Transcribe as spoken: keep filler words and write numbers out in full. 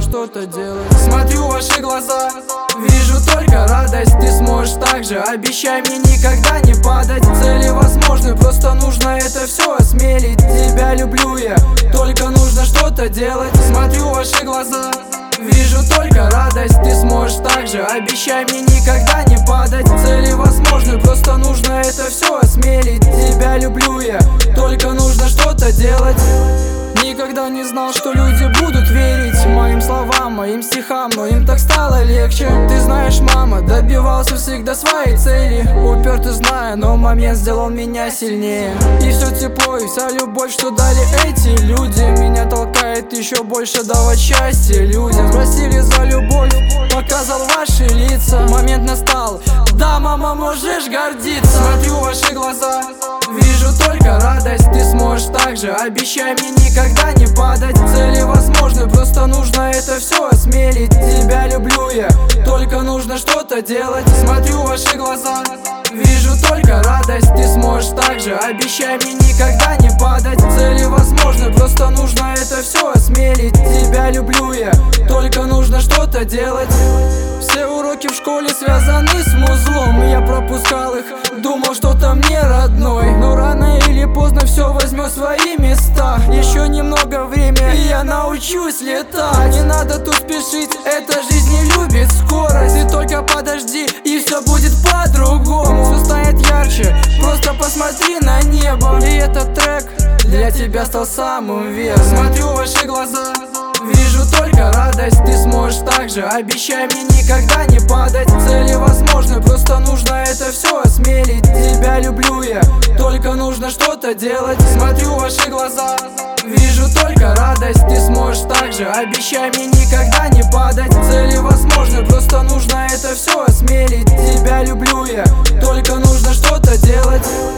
что-то делать. Смотрю в ваши глаза, вижу только радость. Ты сможешь так же, обещай мне никогда не падать. Цели возможны, просто нужно это все осмелить. Тебя люблю я, только нужно что-то делать. Смотрю в ваши глаза, вижу только радость. Ты сможешь так же, обещай мне никогда не падать. Цели возможны, просто нужно это все осмелить. Тебя люблю я, только нужно что-то делать. Никогда не знал, что люди будут верить моим словам, моим стихам, но им так стало легче. Ты знаешь, мама, добивался всегда своей цели. Упертый знаю, но момент сделал меня сильнее. И все тепло, и вся любовь, что дали эти люди, меня толкает еще больше давать счастье людям. Спросили за любовь, показал ваши лица. Момент настал, да, мама, можешь гордиться. Смотрю в ваши глаза, вижу только радость. Ты сможешь так же, обещай мне никогда не падать. Цели возможны, просто нужно это все осмелить. Тебя люблю я, только нужно что-то делать. Смотрю в ваши глаза, вижу только радость. Ты сможешь так же, обещай мне никогда не падать. Цели возможны, просто нужно это все осмелить. Тебя люблю я, только нужно что-то делать. Все уроки в школе связаны с музлом, я пропускал их, думал, что там не родной. Но рано или поздно все возьмет свои места. Еще немного времени, и я научусь летать. Не надо тут спешить, эта жизнь не любит скорость. Ты только подожди, и все будет по-другому. Все станет ярче, просто посмотри на небо. И этот трек для тебя стал самым верным. Смотрю в ваши глаза, вижу только радость. Ты сможешь так же, обещай мне никогда не падать. Цели возможны, просто нужно это все осмелить. Тебя люблю я, только нужно что-то делать. Смотрю в ваши глаза, вижу только радость. Ты сможешь так же, обещай мне никогда не падать. Цели возможны, просто нужно это все осмелить. Тебя люблю я, только нужно что-то делать.